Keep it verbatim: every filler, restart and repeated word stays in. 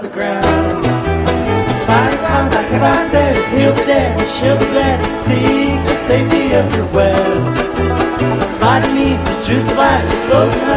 the ground. The spider climbed back and I said, he'll be dead, and she'll be glad. Seek the safety of your web. The spider needs a juice of life, it flows in her